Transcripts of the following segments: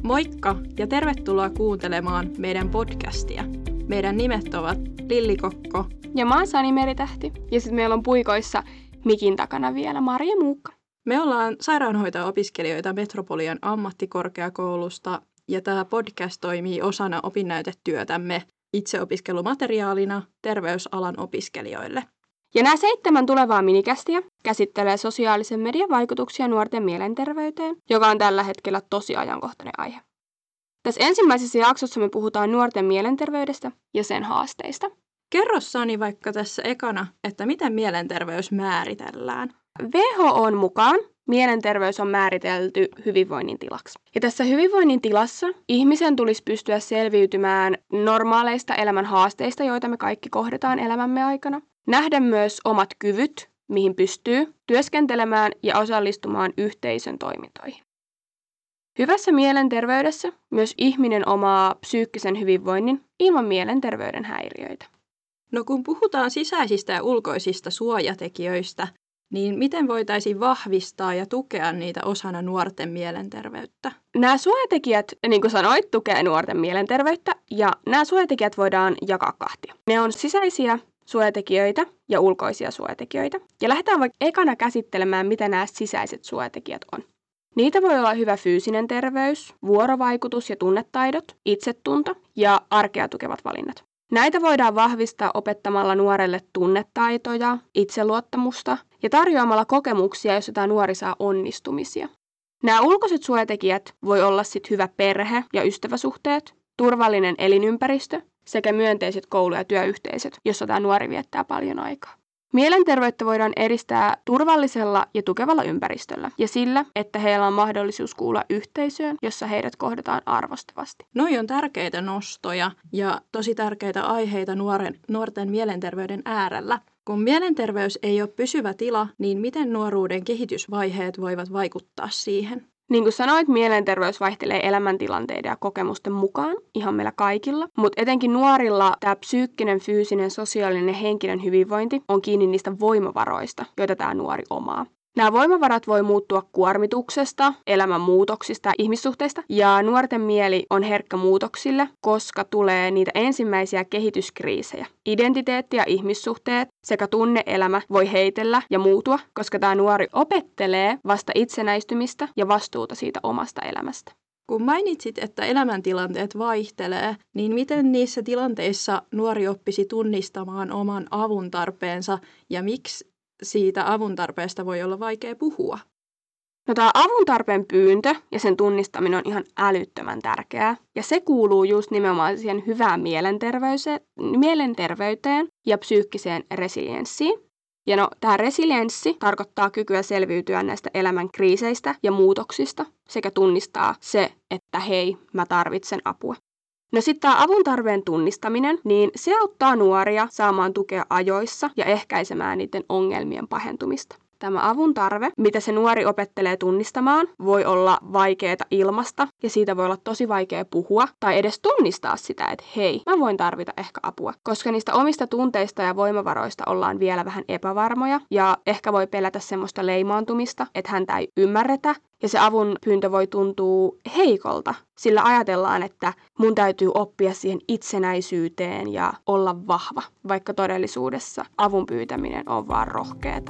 Moikka ja tervetuloa kuuntelemaan meidän podcastia. Meidän nimet ovat Lilli Kokko ja mä oon Sani Meritähti. Ja sitten meillä on puikoissa mikin takana vielä Marja Muukka. Me ollaan sairaanhoitaja-opiskelijoita Metropolian ammattikorkeakoulusta ja tämä podcast toimii osana opinnäytetyötämme itseopiskelumateriaalina terveysalan opiskelijoille. Ja nämä 7 tulevaa minikästiä käsittelee sosiaalisen median vaikutuksia nuorten mielenterveyteen, joka on tällä hetkellä tosi ajankohtainen aihe. Tässä ensimmäisessä jaksossa me puhutaan nuorten mielenterveydestä ja sen haasteista. Kerro Sani vaikka tässä ekana, että miten mielenterveys määritellään? WHO:n mukaan mielenterveys on määritelty hyvinvoinnin tilaksi. Ja tässä hyvinvoinnin tilassa ihmisen tulisi pystyä selviytymään normaaleista elämän haasteista, joita me kaikki kohdataan elämämme aikana. Nähdä myös omat kyvyt, mihin pystyy työskentelemään ja osallistumaan yhteisön toimintoihin. Hyvässä mielenterveydessä myös ihminen omaa psyykkisen hyvinvoinnin ilman mielenterveyden häiriöitä. No kun puhutaan sisäisistä ja ulkoisista suojatekijöistä, niin miten voitaisiin vahvistaa ja tukea niitä osana nuorten mielenterveyttä? Nämä suojatekijät, niin kuin sanoit, tukee nuorten mielenterveyttä ja nämä suojatekijät voidaan jakaa kahtia. Ne on sisäisiä suojatekijöitä ja ulkoisia suojatekijöitä. Ja lähdetään vaikka ekana käsittelemään, mitä nämä sisäiset suojatekijät on. Niitä voi olla hyvä fyysinen terveys, vuorovaikutus ja tunnetaidot, itsetunto ja arkea tukevat valinnat. Näitä voidaan vahvistaa opettamalla nuorelle tunnetaitoja, itseluottamusta ja tarjoamalla kokemuksia, jos tämä nuori saa onnistumisia. Nämä ulkoiset suojatekijät voi olla sitten hyvä perhe- ja ystäväsuhteet, turvallinen elinympäristö sekä myönteiset koulu- ja työyhteisöt, jossa tämä nuori viettää paljon aikaa. Mielenterveyttä voidaan edistää turvallisella ja tukevalla ympäristöllä ja sillä, että heillä on mahdollisuus kuulla yhteisöön, jossa heidät kohdataan arvostavasti. Noi on tärkeitä nostoja ja tosi tärkeitä aiheita nuorten mielenterveyden äärellä. Kun mielenterveys ei ole pysyvä tila, niin miten nuoruuden kehitysvaiheet voivat vaikuttaa siihen? Niin kuin sanoit, mielenterveys vaihtelee elämäntilanteiden ja kokemusten mukaan, ihan meillä kaikilla. Mutta etenkin nuorilla tämä psyykkinen, fyysinen, sosiaalinen ja henkinen hyvinvointi on kiinni niistä voimavaroista, joita tämä nuori omaa. Nämä voimavarat voi muuttua kuormituksesta, elämänmuutoksista ja ihmissuhteista, ja nuorten mieli on herkkä muutoksille, koska tulee niitä ensimmäisiä kehityskriisejä. Identiteetti ja ihmissuhteet sekä tunne-elämä voi heitellä ja muutua, koska tämä nuori opettelee vasta itsenäistymistä ja vastuuta siitä omasta elämästä. Kun mainitsit, että elämäntilanteet vaihtelee, niin miten niissä tilanteissa nuori oppisi tunnistamaan oman avun tarpeensa ja miksi siitä avuntarpeesta voi olla vaikea puhua? No tämä avuntarpeen pyyntö ja sen tunnistaminen on ihan älyttömän tärkeää. Ja se kuuluu just nimenomaan siihen hyvään mielenterveyteen ja psyykkiseen resilienssiin. Ja no tämä resilienssi tarkoittaa kykyä selviytyä näistä elämän kriiseistä ja muutoksista sekä tunnistaa se, että hei, mä tarvitsen apua. No sitten tämä avuntarpeen tunnistaminen, niin se auttaa nuoria saamaan tukea ajoissa ja ehkäisemään niiden ongelmien pahentumista. Tämä avun tarve, mitä se nuori opettelee tunnistamaan, voi olla vaikeaa ilmaista ja siitä voi olla tosi vaikea puhua tai edes tunnistaa sitä, että hei, mä voin tarvita ehkä apua. Koska niistä omista tunteista ja voimavaroista ollaan vielä vähän epävarmoja ja ehkä voi pelätä semmoista leimaantumista, että häntä ei ymmärretä. Ja se avun pyyntö voi tuntua heikolta, sillä ajatellaan, että mun täytyy oppia siihen itsenäisyyteen ja olla vahva, vaikka todellisuudessa avun pyytäminen on vaan rohkeeta.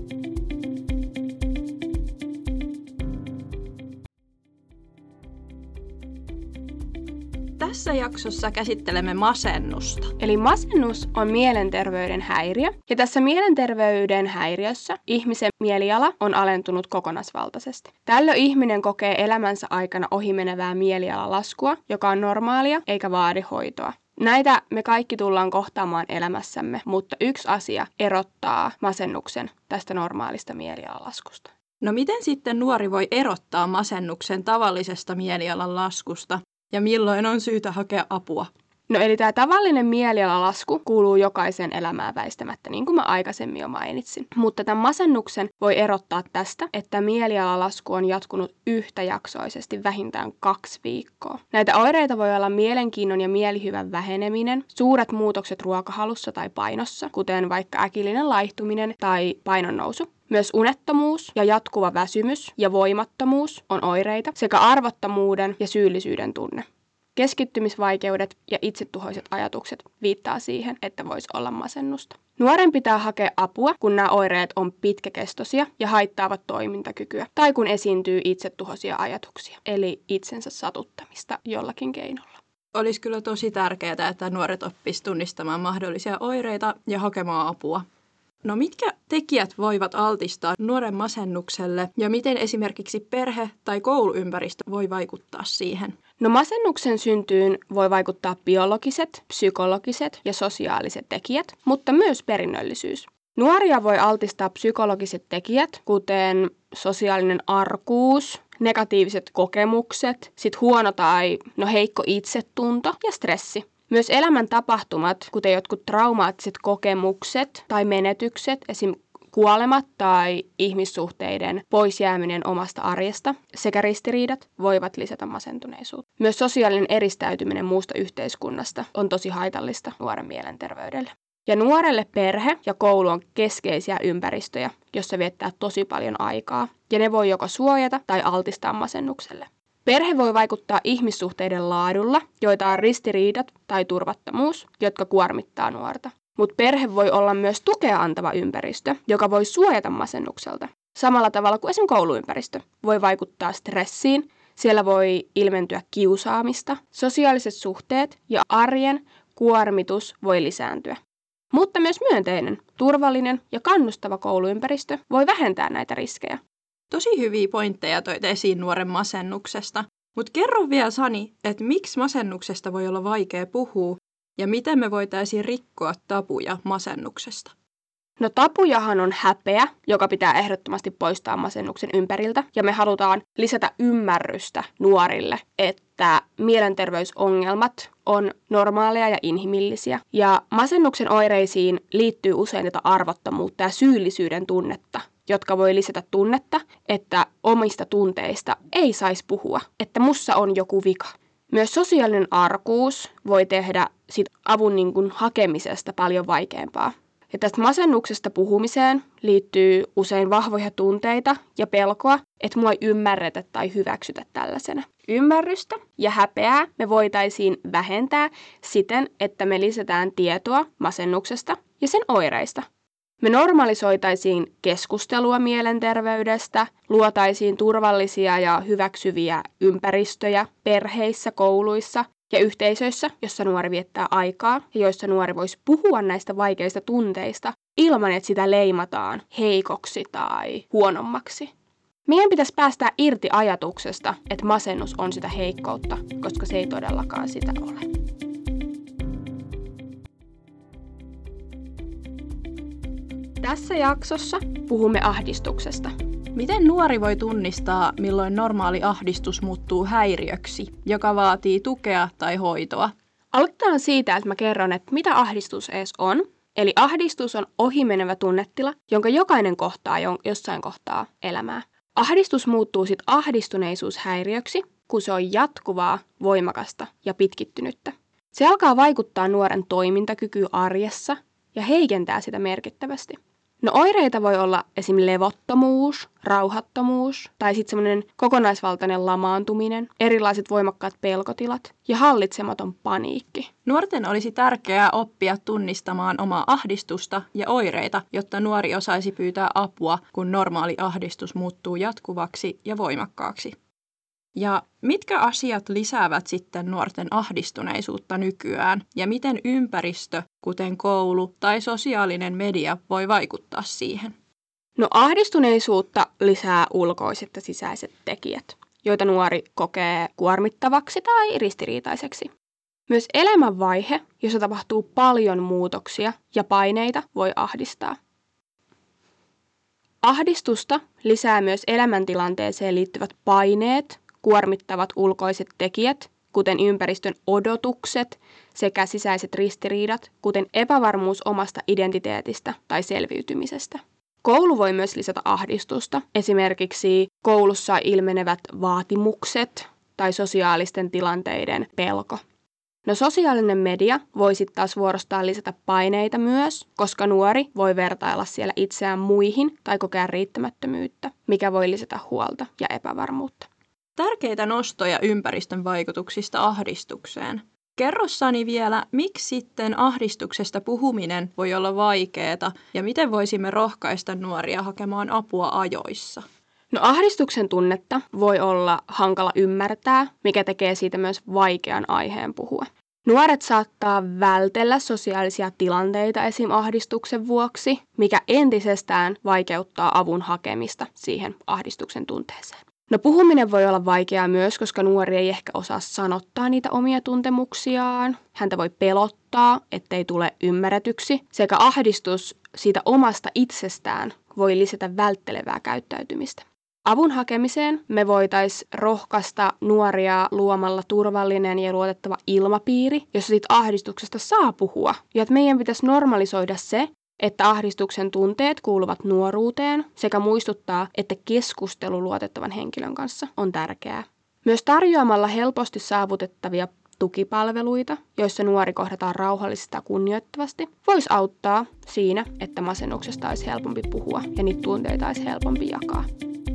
Tässä jaksossa käsittelemme masennusta. Eli masennus on mielenterveyden häiriö. Ja tässä mielenterveyden häiriössä ihmisen mieliala on alentunut kokonaisvaltaisesti. Tällöin ihminen kokee elämänsä aikana ohimenevää mielialalaskua, joka on normaalia eikä vaadi hoitoa. Näitä me kaikki tullaan kohtaamaan elämässämme, mutta yksi asia erottaa masennuksen tästä normaalista mielialalaskusta. No miten sitten nuori voi erottaa masennuksen tavallisesta mielialan laskusta? Ja milloin on syytä hakea apua? No eli tämä tavallinen mielialalasku kuuluu jokaisen elämään väistämättä, niin kuin mä aikaisemmin jo mainitsin. Mutta tämän masennuksen voi erottaa tästä, että mielialalasku on jatkunut yhtäjaksoisesti vähintään 2 viikkoa. Näitä oireita voi olla mielenkiinnon ja mielihyvän väheneminen, suuret muutokset ruokahalussa tai painossa, kuten vaikka äkillinen laihtuminen tai painon nousu. Myös unettomuus ja jatkuva väsymys ja voimattomuus on oireita sekä arvottomuuden ja syyllisyyden tunne. Keskittymisvaikeudet ja itsetuhoiset ajatukset viittaa siihen, että voisi olla masennusta. Nuoren pitää hakea apua, kun nämä oireet on pitkäkestoisia ja haittaavat toimintakykyä, tai kun esiintyy itsetuhoisia ajatuksia, eli itsensä satuttamista jollakin keinolla. Olisi kyllä tosi tärkeää, että nuoret oppisivat tunnistamaan mahdollisia oireita ja hakemaan apua. No mitkä tekijät voivat altistaa nuoren masennukselle ja miten esimerkiksi perhe- tai kouluympäristö voi vaikuttaa siihen? No masennuksen syntyyn voi vaikuttaa biologiset, psykologiset ja sosiaaliset tekijät, mutta myös perinnöllisyys. Nuoria voi altistaa psykologiset tekijät, kuten sosiaalinen arkuus, negatiiviset kokemukset, sit huono tai heikko itsetunto ja stressi. Myös elämän tapahtumat, kuten jotkut traumaattiset kokemukset tai menetykset, esim. Kuolemat tai ihmissuhteiden poisjääminen omasta arjesta sekä ristiriidat voivat lisätä masentuneisuutta. Myös sosiaalinen eristäytyminen muusta yhteiskunnasta on tosi haitallista nuoren mielenterveydelle. Ja nuorelle perhe ja koulu on keskeisiä ympäristöjä, jossa viettää tosi paljon aikaa, ja ne voi joko suojata tai altistaa masennukselle. Perhe voi vaikuttaa ihmissuhteiden laadulla, joita on ristiriidat tai turvattomuus, jotka kuormittaa nuorta. Mutta perhe voi olla myös tukea antava ympäristö, joka voi suojata masennukselta. Samalla tavalla kuin esimerkiksi kouluympäristö voi vaikuttaa stressiin, siellä voi ilmentyä kiusaamista, sosiaaliset suhteet ja arjen kuormitus voi lisääntyä. Mutta myös myönteinen, turvallinen ja kannustava kouluympäristö voi vähentää näitä riskejä. Tosi hyviä pointteja toit esiin nuoren masennuksesta, mutta kerro vielä Sani, että miksi masennuksesta voi olla vaikea puhua ja miten me voitaisiin rikkoa tabuja masennuksesta? No tabujahan on häpeä, joka pitää ehdottomasti poistaa masennuksen ympäriltä, ja me halutaan lisätä ymmärrystä nuorille, että mielenterveysongelmat on normaaleja ja inhimillisiä. Ja masennuksen oireisiin liittyy usein tätä arvottomuutta ja syyllisyyden tunnetta, jotka voi lisätä tunnetta, että omista tunteista ei saisi puhua, että mussa on joku vika. Myös sosiaalinen arkuus voi tehdä avun hakemisesta paljon vaikeampaa. Ja tästä masennuksesta puhumiseen liittyy usein vahvoja tunteita ja pelkoa, että mua ei ymmärretä tai hyväksytä tällaisena. Ymmärrystä ja häpeää me voitaisiin vähentää siten, että me lisätään tietoa masennuksesta ja sen oireista. Me normalisoitaisiin keskustelua mielenterveydestä, luotaisiin turvallisia ja hyväksyviä ympäristöjä perheissä, kouluissa ja yhteisöissä, jossa nuori viettää aikaa ja joissa nuori voisi puhua näistä vaikeista tunteista ilman, että sitä leimataan heikoksi tai huonommaksi. Meidän pitäisi päästä irti ajatuksesta, että masennus on sitä heikkoutta, koska se ei todellakaan sitä ole. Tässä jaksossa puhumme ahdistuksesta. Miten nuori voi tunnistaa, milloin normaali ahdistus muuttuu häiriöksi, joka vaatii tukea tai hoitoa? Aloitetaan siitä, että mä kerron, että mitä ahdistus edes on. Eli ahdistus on ohimenevä tunnetila, jonka jokainen kohtaa jossain kohtaa elämää. Ahdistus muuttuu sitten ahdistuneisuushäiriöksi, kun se on jatkuvaa, voimakasta ja pitkittynyttä. Se alkaa vaikuttaa nuoren toimintakykyyn arjessa ja heikentää sitä merkittävästi. No oireita voi olla esim. Levottomuus, rauhattomuus tai sitten semmoinen kokonaisvaltainen lamaantuminen, erilaiset voimakkaat pelkotilat ja hallitsematon paniikki. Nuorten olisi tärkeää oppia tunnistamaan omaa ahdistusta ja oireita, jotta nuori osaisi pyytää apua, kun normaali ahdistus muuttuu jatkuvaksi ja voimakkaaksi. Ja mitkä asiat lisäävät sitten nuorten ahdistuneisuutta nykyään ja miten ympäristö, kuten koulu tai sosiaalinen media, voi vaikuttaa siihen? No ahdistuneisuutta lisää ulkoiset ja sisäiset tekijät, joita nuori kokee kuormittavaksi tai ristiriitaiseksi. Myös elämänvaihe, jossa tapahtuu paljon muutoksia ja paineita, voi ahdistaa. Ahdistusta lisää myös elämäntilanteeseen liittyvät paineet, kuormittavat ulkoiset tekijät, kuten ympäristön odotukset sekä sisäiset ristiriidat, kuten epävarmuus omasta identiteetistä tai selviytymisestä. Koulu voi myös lisätä ahdistusta, esimerkiksi koulussa ilmenevät vaatimukset tai sosiaalisten tilanteiden pelko. No sosiaalinen media voi sitten taas vuorostaan lisätä paineita myös, koska nuori voi vertailla siellä itseään muihin tai kokea riittämättömyyttä, mikä voi lisätä huolta ja epävarmuutta. Tärkeitä nostoja ympäristön vaikutuksista ahdistukseen. Kerrossani vielä, miksi sitten ahdistuksesta puhuminen voi olla vaikeaa ja miten voisimme rohkaista nuoria hakemaan apua ajoissa? No ahdistuksen tunnetta voi olla hankala ymmärtää, mikä tekee siitä myös vaikean aiheen puhua. Nuoret saattaa vältellä sosiaalisia tilanteita esim. Ahdistuksen vuoksi, mikä entisestään vaikeuttaa avun hakemista siihen ahdistuksen tunteeseen. No puhuminen voi olla vaikeaa myös, koska nuori ei ehkä osaa sanottaa niitä omia tuntemuksiaan. Häntä voi pelottaa, ettei tule ymmärretyksi, sekä ahdistus siitä omasta itsestään voi lisätä välttelevää käyttäytymistä. Avun hakemiseen me voitaisiin rohkaista nuoria luomalla turvallinen ja luotettava ilmapiiri, jossa siitä ahdistuksesta saa puhua. Ja että meidän pitäisi normalisoida se, että ahdistuksen tunteet kuuluvat nuoruuteen sekä muistuttaa, että keskustelu luotettavan henkilön kanssa on tärkeää. Myös tarjoamalla helposti saavutettavia tukipalveluita, joissa nuori kohdataan rauhallisesti ja kunnioittavasti, voisi auttaa siinä, että masennuksesta olisi helpompi puhua ja niitä tunteita olisi helpompi jakaa.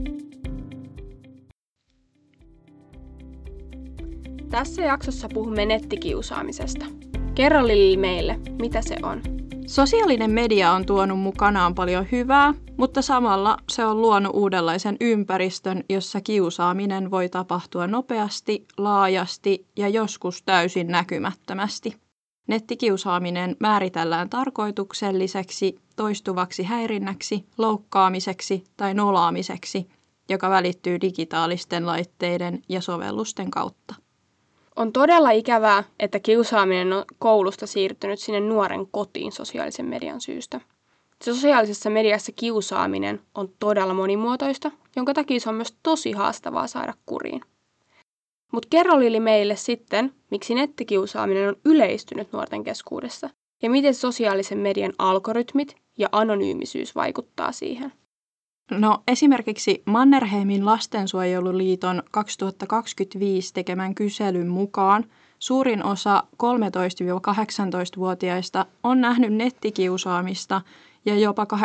Tässä jaksossa puhumme nettikiusaamisesta. Kerro Lilli meille, mitä se on? Sosiaalinen media on tuonut mukanaan paljon hyvää, mutta samalla se on luonut uudenlaisen ympäristön, jossa kiusaaminen voi tapahtua nopeasti, laajasti ja joskus täysin näkymättömästi. Nettikiusaaminen määritellään tarkoitukselliseksi, toistuvaksi häirinnäksi, loukkaamiseksi tai nolaamiseksi, joka välittyy digitaalisten laitteiden ja sovellusten kautta. On todella ikävää, että kiusaaminen on koulusta siirtynyt sinne nuoren kotiin sosiaalisen median syystä. Sosiaalisessa mediassa kiusaaminen on todella monimuotoista, jonka takia se on myös tosi haastavaa saada kuriin. Mutta kerro Lili meille sitten, miksi nettikiusaaminen on yleistynyt nuorten keskuudessa ja miten sosiaalisen median algoritmit ja anonyymisyys vaikuttaa siihen. No esimerkiksi Mannerheimin lastensuojeluliiton 2025 tekemän kyselyn mukaan suurin osa 13-18-vuotiaista on nähnyt nettikiusaamista ja jopa 80%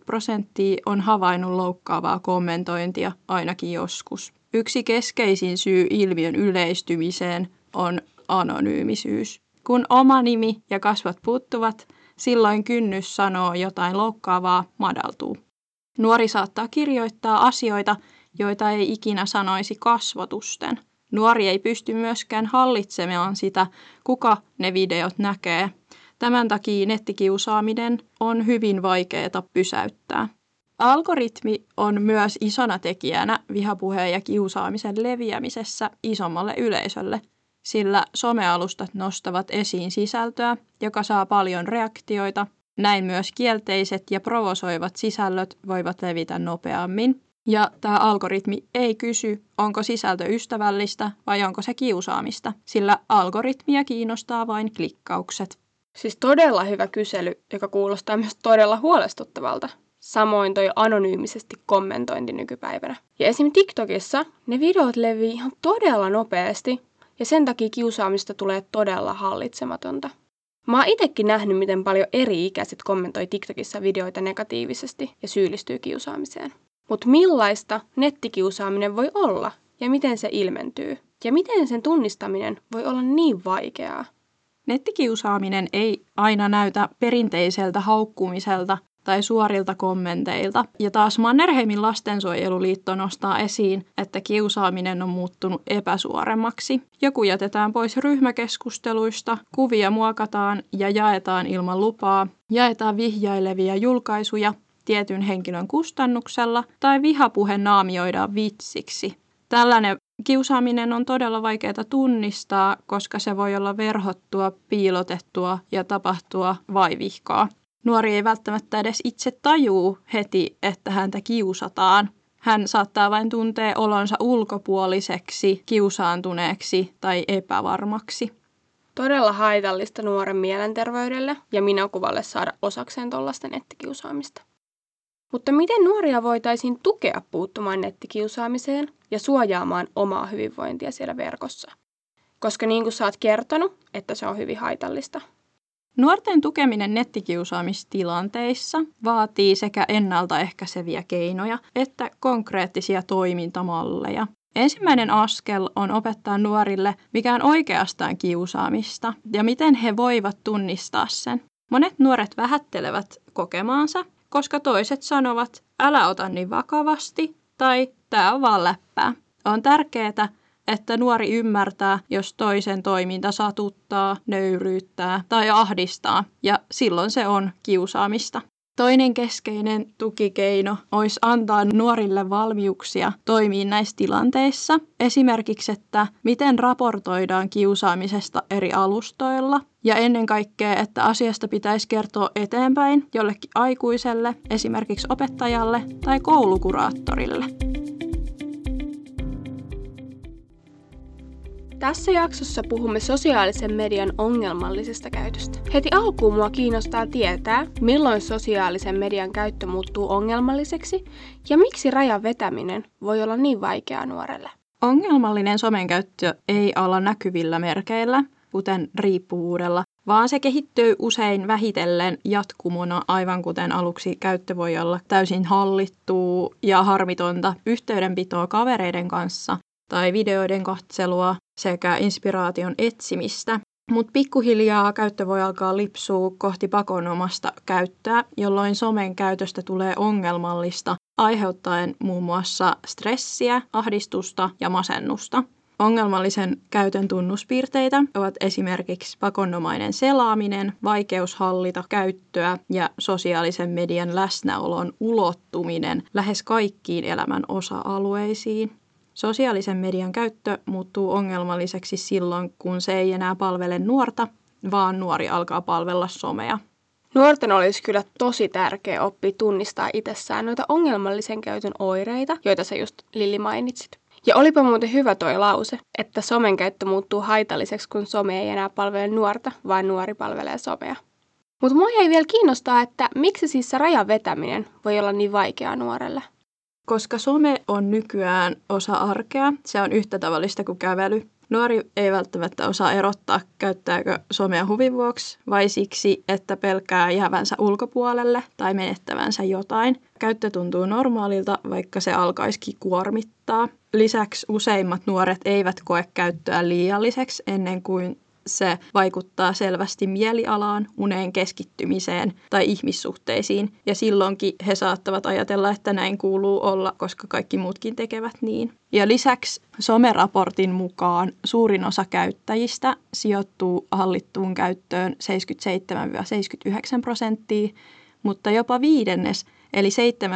on havainnut loukkaavaa kommentointia ainakin joskus. Yksi keskeisin syy ilmiön yleistymiseen on anonyymisyys. Kun oma nimi ja kasvot puuttuvat, silloin kynnys sanoo jotain loukkaavaa madaltuu. Nuori saattaa kirjoittaa asioita, joita ei ikinä sanoisi kasvotusten. Nuori ei pysty myöskään hallitsemaan sitä, kuka ne videot näkee. Tämän takia nettikiusaaminen on hyvin vaikeaa pysäyttää. Algoritmi on myös isona tekijänä vihapuheen ja kiusaamisen leviämisessä isommalle yleisölle, sillä somealustat nostavat esiin sisältöä, joka saa paljon reaktioita. Näin myös kielteiset ja provosoivat sisällöt voivat levitä nopeammin. Ja tämä algoritmi ei kysy, onko sisältö ystävällistä vai onko se kiusaamista, sillä algoritmia kiinnostaa vain klikkaukset. Siis todella hyvä kysely, joka kuulostaa myös todella huolestuttavalta. Samoin toi anonyymisesti kommentointi nykypäivänä. Ja esim. TikTokissa ne videot levii ihan todella nopeasti ja sen takia kiusaamista tulee todella hallitsematonta. Mä oon itekin nähnyt, miten paljon eri-ikäiset kommentoi TikTokissa videoita negatiivisesti ja syyllistyy kiusaamiseen. Mutta millaista nettikiusaaminen voi olla ja miten se ilmentyy? Ja miten sen tunnistaminen voi olla niin vaikeaa? Nettikiusaaminen ei aina näytä perinteiseltä haukkumiselta tai suorilta kommenteilta. Ja taas Mannerheimin lastensuojeluliitto nostaa esiin, että kiusaaminen on muuttunut epäsuoremmaksi. Joku jätetään pois ryhmäkeskusteluista, kuvia muokataan ja jaetaan ilman lupaa, jaetaan vihjailevia julkaisuja tietyn henkilön kustannuksella tai vihapuhe naamioidaan vitsiksi. Tällainen kiusaaminen on todella vaikeaa tunnistaa, koska se voi olla verhottua, piilotettua ja tapahtua vaivihkaa. Nuori ei välttämättä edes itse tajuu heti, että häntä kiusataan. Hän saattaa vain tuntea olonsa ulkopuoliseksi, kiusaantuneeksi tai epävarmaksi. Todella haitallista nuoren mielenterveydelle ja minäkuvalle saada osakseen tuollaista nettikiusaamista. Mutta miten nuoria voitaisiin tukea puuttumaan nettikiusaamiseen ja suojaamaan omaa hyvinvointia siellä verkossa? koska niin kuin sä oot kertonut, että se on hyvin haitallista. Nuorten tukeminen nettikiusaamistilanteissa vaatii sekä ennaltaehkäiseviä keinoja että konkreettisia toimintamalleja. Ensimmäinen askel on opettaa nuorille, mikä on oikeastaan kiusaamista ja miten he voivat tunnistaa sen. Monet nuoret vähättelevät kokemaansa, koska toiset sanovat, älä ota niin vakavasti tai tää on vaan läppää. On tärkeää, että nuori ymmärtää, jos toisen toiminta satuttaa, nöyryyttää tai ahdistaa, ja silloin se on kiusaamista. Toinen keskeinen tukikeino olisi antaa nuorille valmiuksia toimia näissä tilanteissa. Esimerkiksi, että miten raportoidaan kiusaamisesta eri alustoilla. Ja ennen kaikkea, että asiasta pitäisi kertoa eteenpäin jollekin aikuiselle, esimerkiksi opettajalle tai koulukuraattorille. Tässä jaksossa puhumme sosiaalisen median ongelmallisesta käytöstä. Heti alkuun mua kiinnostaa tietää, milloin sosiaalisen median käyttö muuttuu ongelmalliseksi ja miksi rajan vetäminen voi olla niin vaikeaa nuorelle. Ongelmallinen somen käyttö ei ala näkyvillä merkeillä, kuten riippuvuudella, vaan se kehittyy usein vähitellen jatkumona, aivan kuten aluksi käyttö voi olla täysin hallittua ja harmitonta yhteydenpitoa kavereiden kanssa tai videoiden katselua sekä inspiraation etsimistä. Mutta pikkuhiljaa käyttö voi alkaa lipsua kohti pakonomasta käyttöä, jolloin somen käytöstä tulee ongelmallista, aiheuttaen muun muassa stressiä, ahdistusta ja masennusta. Ongelmallisen käytön tunnuspiirteitä ovat esimerkiksi pakonomainen selaaminen, vaikeus hallita käyttöä ja sosiaalisen median läsnäolon ulottuminen lähes kaikkiin elämän osa-alueisiin. Sosiaalisen median käyttö muuttuu ongelmalliseksi silloin, kun se ei enää palvele nuorta, vaan nuori alkaa palvella somea. Nuorten olisi kyllä tosi tärkeä oppia tunnistaa itsessään noita ongelmallisen käytön oireita, joita sä just Lilli mainitsit. Ja olipa muuten hyvä toi lause, että somen käyttö muuttuu haitalliseksi, kun some ei enää palvele nuorta, vaan nuori palvelee somea. Mutta mua jäi vielä kiinnostaa, että miksi siis se rajan vetäminen voi olla niin vaikeaa nuorelle? Koska some on nykyään osa arkea, se on yhtä tavallista kuin kävely. Nuori ei välttämättä osaa erottaa, käyttääkö somea huvin vuoksi vai siksi, että pelkää jäävänsä ulkopuolelle tai menettävänsä jotain. Käyttö tuntuu normaalilta, vaikka se alkaisikin kuormittaa. Lisäksi useimmat nuoret eivät koe käyttöä liialliseksi ennen kuin se vaikuttaa selvästi mielialaan, uneen keskittymiseen tai ihmissuhteisiin. Ja silloinkin he saattavat ajatella, että näin kuuluu olla, koska kaikki muutkin tekevät niin. Ja lisäksi someraportin mukaan suurin osa käyttäjistä sijoittuu hallittuun käyttöön 77-79%, mutta jopa viidennes eli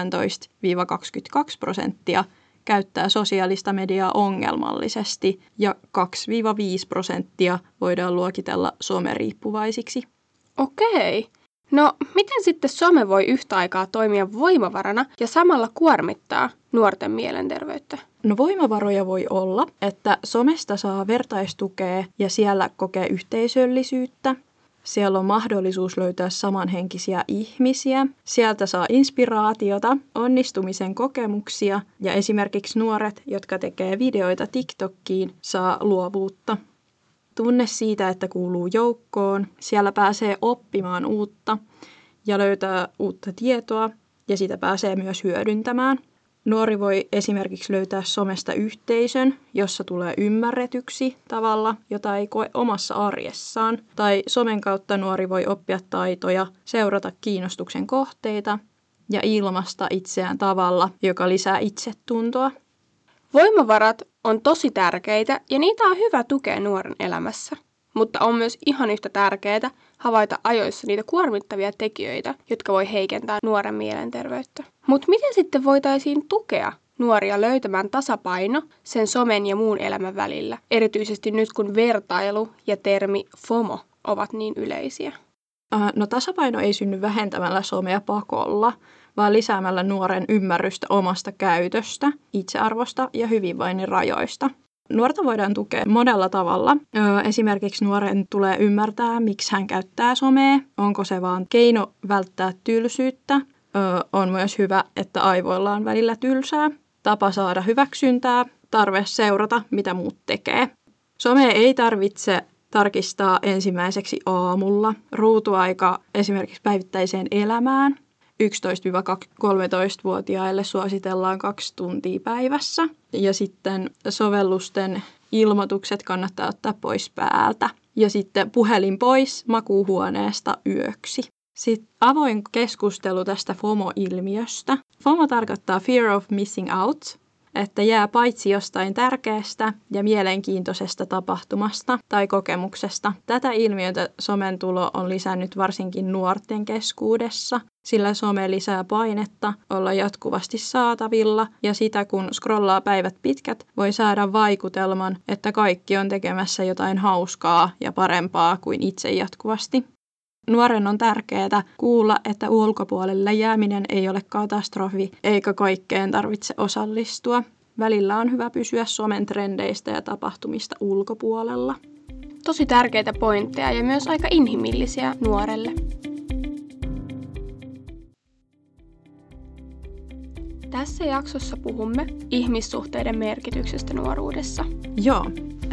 17-22% käyttää sosiaalista mediaa ongelmallisesti ja 2-5% voidaan luokitella someriippuvaisiksi. Okei. No, miten sitten some voi yhtä aikaa toimia voimavarana ja samalla kuormittaa nuorten mielenterveyttä? No voimavaroja voi olla, että somesta saa vertaistukea ja siellä kokee yhteisöllisyyttä. Siellä on mahdollisuus löytää samanhenkisiä ihmisiä. Sieltä saa inspiraatiota, onnistumisen kokemuksia ja esimerkiksi nuoret, jotka tekee videoita TikTokiin, saa luovuutta. Tunne siitä, että kuuluu joukkoon. Siellä pääsee oppimaan uutta ja löytää uutta tietoa ja sitä pääsee myös hyödyntämään. Nuori voi esimerkiksi löytää somesta yhteisön, jossa tulee ymmärretyksi tavalla, jota ei koe omassa arjessaan. Tai somen kautta nuori voi oppia taitoja, seurata kiinnostuksen kohteita ja ilmaista itseään tavalla, joka lisää itsetuntoa. Voimavarat on tosi tärkeitä ja niitä on hyvä tukea nuoren elämässä. Mutta on myös ihan yhtä tärkeää havaita ajoissa niitä kuormittavia tekijöitä, jotka voi heikentää nuoren mielenterveyttä. Mutta miten sitten voitaisiin tukea nuoria löytämään tasapaino sen somen ja muun elämän välillä, erityisesti nyt kun vertailu ja termi FOMO ovat niin yleisiä? No tasapaino ei synny vähentämällä somea pakolla, vaan lisäämällä nuoren ymmärrystä omasta käytöstä, itsearvosta ja hyvinvoinnin rajoista. Nuorta voidaan tukea monella tavalla. Esimerkiksi nuoren tulee ymmärtää, miksi hän käyttää somea. Onko se vaan keino välttää tylsyyttä? On myös hyvä, että aivoilla on välillä tylsää. Tapa saada hyväksyntää, tarve seurata, mitä muut tekee. Some ei tarvitse tarkistaa ensimmäiseksi aamulla. Ruutuaika esimerkiksi päivittäiseen elämään 11-13-vuotiaille suositellaan 2 tuntia päivässä. Ja sitten sovellusten ilmoitukset kannattaa ottaa pois päältä. Ja sitten puhelin pois makuuhuoneesta yöksi. Sitten avoin keskustelu tästä FOMO-ilmiöstä. FOMO tarkoittaa fear of missing out, että jää paitsi jostain tärkeästä ja mielenkiintoisesta tapahtumasta tai kokemuksesta. Tätä ilmiötä somen tulo on lisännyt varsinkin nuorten keskuudessa, sillä some lisää painetta olla jatkuvasti saatavilla ja sitä kun scrollaa päivät pitkät, voi saada vaikutelman, että kaikki on tekemässä jotain hauskaa ja parempaa kuin itse jatkuvasti. Nuoren on tärkeää kuulla, että ulkopuolelle jääminen ei ole katastrofi, eikä kaikkeen tarvitse osallistua. Välillä on hyvä pysyä somen trendeistä ja tapahtumista ulkopuolella. Tosi tärkeitä pointteja ja myös aika inhimillisiä nuorelle. Tässä jaksossa puhumme ihmissuhteiden merkityksestä nuoruudessa. Joo.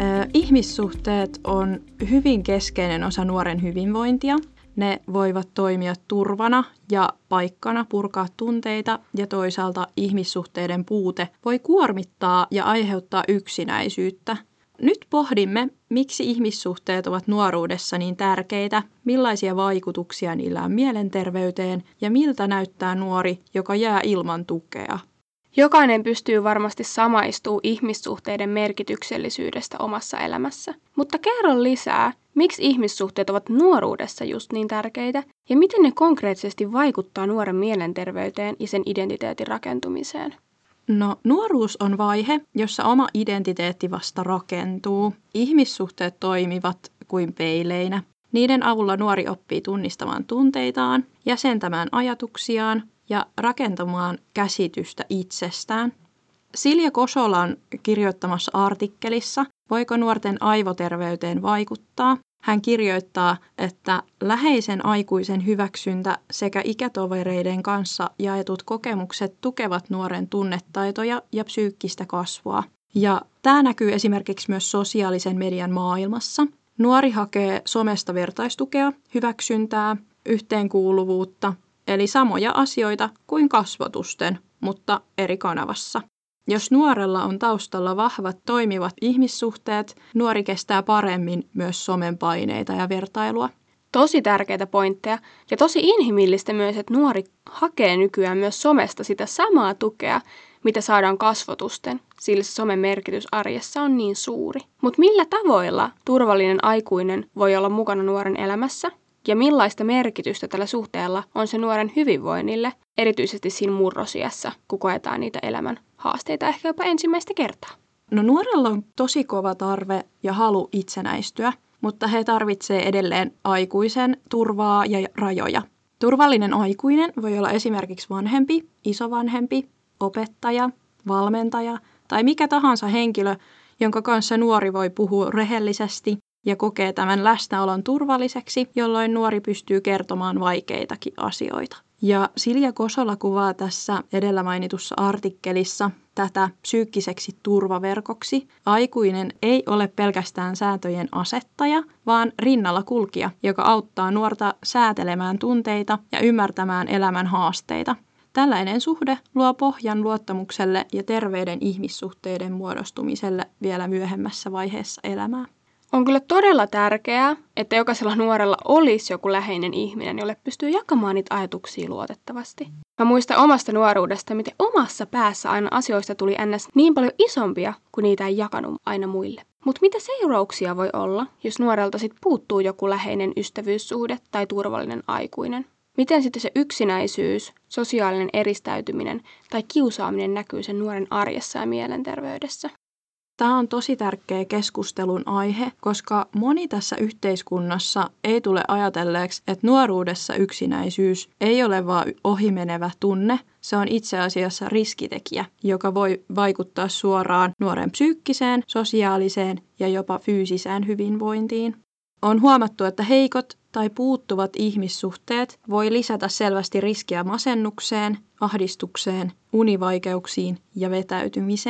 Ihmissuhteet on hyvin keskeinen osa nuoren hyvinvointia. Ne voivat toimia turvana ja paikkana purkaa tunteita ja toisaalta ihmissuhteiden puute voi kuormittaa ja aiheuttaa yksinäisyyttä. Nyt pohdimme, miksi ihmissuhteet ovat nuoruudessa niin tärkeitä, millaisia vaikutuksia niillä on mielenterveyteen ja miltä näyttää nuori, joka jää ilman tukea. Jokainen pystyy varmasti samaistumaan ihmissuhteiden merkityksellisyydestä omassa elämässä. Mutta kerro lisää, miksi ihmissuhteet ovat nuoruudessa just niin tärkeitä ja miten ne konkreettisesti vaikuttaa nuoren mielenterveyteen ja sen identiteetin rakentumiseen? No, nuoruus on vaihe, jossa oma identiteetti vasta rakentuu. Ihmissuhteet toimivat kuin peileinä. Niiden avulla nuori oppii tunnistamaan tunteitaan, jäsentämään ajatuksiaan ja rakentamaan käsitystä itsestään. Silja Kosolan kirjoittamassa artikkelissa Voiko nuorten aivoterveyteen vaikuttaa? Hän kirjoittaa, että läheisen aikuisen hyväksyntä sekä ikätovereiden kanssa jaetut kokemukset tukevat nuoren tunnetaitoja ja psyykkistä kasvua. Ja tämä näkyy esimerkiksi myös sosiaalisen median maailmassa. Nuori hakee somesta vertaistukea, hyväksyntää, yhteenkuuluvuutta, eli samoja asioita kuin kasvotusten, mutta eri kanavassa. Jos nuorella on taustalla vahvat toimivat ihmissuhteet, nuori kestää paremmin myös somen paineita ja vertailua. Tosi tärkeitä pointteja ja tosi inhimillistä myös, että nuori hakee nykyään myös somesta sitä samaa tukea, mitä saadaan kasvotusten, sillä se somen merkitys arjessa on niin suuri. Mutta millä tavoilla turvallinen aikuinen voi olla mukana nuoren elämässä? Ja millaista merkitystä tällä suhteella on se nuoren hyvinvoinnille, erityisesti siinä murrosiässä, kun koetaan niitä elämän haasteita ehkä jopa ensimmäistä kertaa? No nuorella on tosi kova tarve ja halu itsenäistyä, mutta he tarvitsee edelleen aikuisen turvaa ja rajoja. Turvallinen aikuinen voi olla esimerkiksi vanhempi, isovanhempi, opettaja, valmentaja tai mikä tahansa henkilö, jonka kanssa nuori voi puhua rehellisesti ja kokee tämän läsnäolon turvalliseksi, jolloin nuori pystyy kertomaan vaikeitakin asioita. Ja Silja Kosola kuvaa tässä edellä mainitussa artikkelissa tätä psyykkiseksi turvaverkoksi. Aikuinen ei ole pelkästään sääntöjen asettaja, vaan rinnalla kulkija, joka auttaa nuorta säätelemään tunteita ja ymmärtämään elämän haasteita. Tällainen suhde luo pohjan luottamukselle ja terveiden ihmissuhteiden muodostumiselle vielä myöhemmässä vaiheessa elämää. On kyllä todella tärkeää, että jokaisella nuorella olisi joku läheinen ihminen, jolle pystyy jakamaan niitä ajatuksia luotettavasti. Mä muistan omasta nuoruudesta, miten omassa päässä aina asioista tuli ns. Niin paljon isompia, kun niitä ei jakanut aina muille. Mutta mitä seurauksia voi olla, jos nuorelta sit puuttuu joku läheinen ystävyyssuhde tai turvallinen aikuinen? Miten sitten se yksinäisyys, sosiaalinen eristäytyminen tai kiusaaminen näkyy sen nuoren arjessa ja mielenterveydessä? Tämä on tosi tärkeä keskustelun aihe, koska moni tässä yhteiskunnassa ei tule ajatelleeksi, että nuoruudessa yksinäisyys ei ole vain ohimenevä tunne. Se on itse asiassa riskitekijä, joka voi vaikuttaa suoraan nuoren psyykkiseen, sosiaaliseen ja jopa fyysiseen hyvinvointiin. On huomattu, että heikot tai puuttuvat ihmissuhteet voi lisätä selvästi riskiä masennukseen, ahdistukseen, univaikeuksiin ja vetäytymiseen.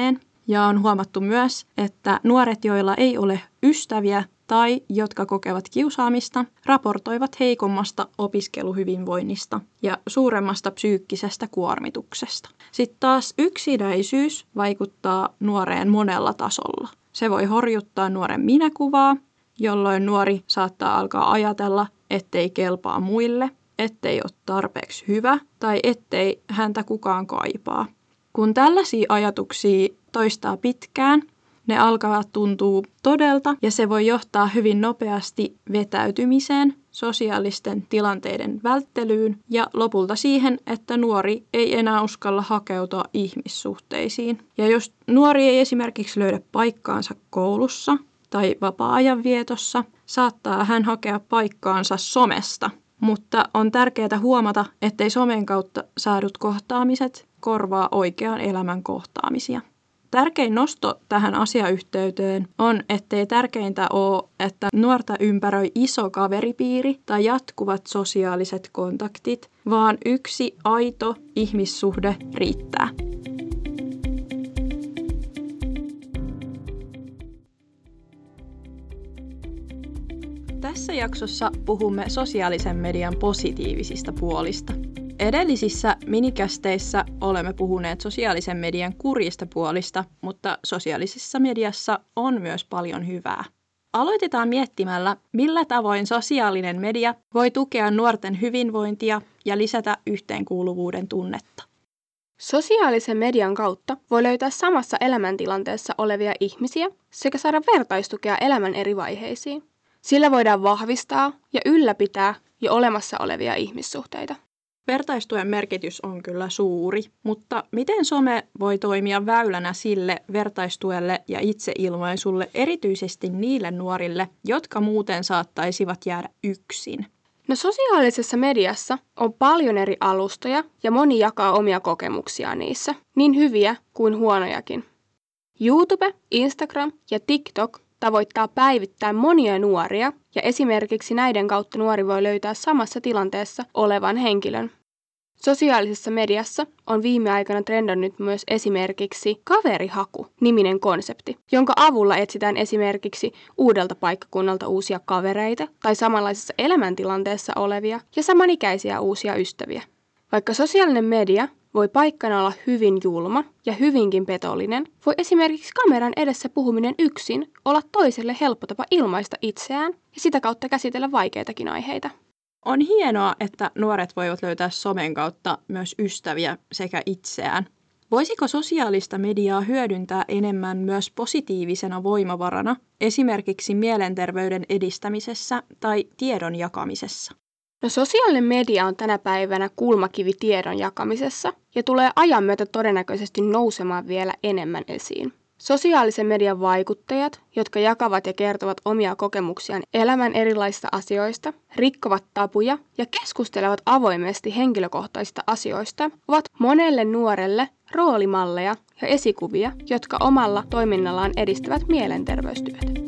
Ja on huomattu myös, että nuoret, joilla ei ole ystäviä tai jotka kokevat kiusaamista, raportoivat heikommasta opiskeluhyvinvoinnista ja suuremmasta psyykkisestä kuormituksesta. Sitten taas yksinäisyys vaikuttaa nuoreen monella tasolla. Se voi horjuttaa nuoren minäkuvaa, jolloin nuori saattaa alkaa ajatella, ettei kelpaa muille, ettei ole tarpeeksi hyvä tai ettei häntä kukaan kaipaa. Kun tällaisia ajatuksia toistaa pitkään, ne alkavat tuntua todelta ja se voi johtaa hyvin nopeasti vetäytymiseen, sosiaalisten tilanteiden välttelyyn ja lopulta siihen, että nuori ei enää uskalla hakeutua ihmissuhteisiin. Ja jos nuori ei esimerkiksi löydä paikkaansa koulussa tai vapaa-ajan vietossa, saattaa hän hakea paikkaansa somesta. Mutta on tärkeää huomata, ettei somen kautta saadut kohtaamiset korvaa oikean elämän kohtaamisia. Tärkein nosto tähän asiayhteyteen on, ettei tärkeintä ole, että nuorta ympäröi iso kaveripiiri tai jatkuvat sosiaaliset kontaktit, vaan yksi aito ihmissuhde riittää. Tässä jaksossa puhumme sosiaalisen median positiivisista puolista. Edellisissä minikästeissä olemme puhuneet sosiaalisen median kurjista puolista, mutta sosiaalisessa mediassa on myös paljon hyvää. Aloitetaan miettimällä, millä tavoin sosiaalinen media voi tukea nuorten hyvinvointia ja lisätä yhteenkuuluvuuden tunnetta. Sosiaalisen median kautta voi löytää samassa elämäntilanteessa olevia ihmisiä sekä saada vertaistukea elämän eri vaiheisiin. Sillä voidaan vahvistaa ja ylläpitää jo olemassa olevia ihmissuhteita. Vertaistuen merkitys on kyllä suuri, mutta miten some voi toimia väylänä sille vertaistuelle ja itseilmaisulle erityisesti niille nuorille, jotka muuten saattaisivat jäädä yksin? No sosiaalisessa mediassa on paljon eri alustoja ja moni jakaa omia kokemuksia niissä, niin hyviä kuin huonojakin. YouTube, Instagram ja TikTok tavoittaa päivittäin monia nuoria ja esimerkiksi näiden kautta nuori voi löytää samassa tilanteessa olevan henkilön. Sosiaalisessa mediassa on viime aikana trendannut myös esimerkiksi kaverihaku-niminen konsepti, jonka avulla etsitään esimerkiksi uudelta paikkakunnalta uusia kavereita tai samanlaisessa elämäntilanteessa olevia ja samanikäisiä uusia ystäviä. Vaikka sosiaalinen media voi paikkana olla hyvin julma ja hyvinkin petollinen, voi esimerkiksi kameran edessä puhuminen yksin olla toiselle helppo tapa ilmaista itseään ja sitä kautta käsitellä vaikeitakin aiheita. On hienoa, että nuoret voivat löytää somen kautta myös ystäviä sekä itseään. Voisiko sosiaalista mediaa hyödyntää enemmän myös positiivisena voimavarana, esimerkiksi mielenterveyden edistämisessä tai tiedon jakamisessa? No sosiaalinen media on tänä päivänä kulmakivi tiedon jakamisessa ja tulee ajan myötä todennäköisesti nousemaan vielä enemmän esiin. Sosiaalisen median vaikuttajat, jotka jakavat ja kertovat omia kokemuksiaan elämän erilaisista asioista, rikkovat tabuja ja keskustelevat avoimesti henkilökohtaisista asioista, ovat monelle nuorelle roolimalleja ja esikuvia, jotka omalla toiminnallaan edistävät mielenterveystyötä.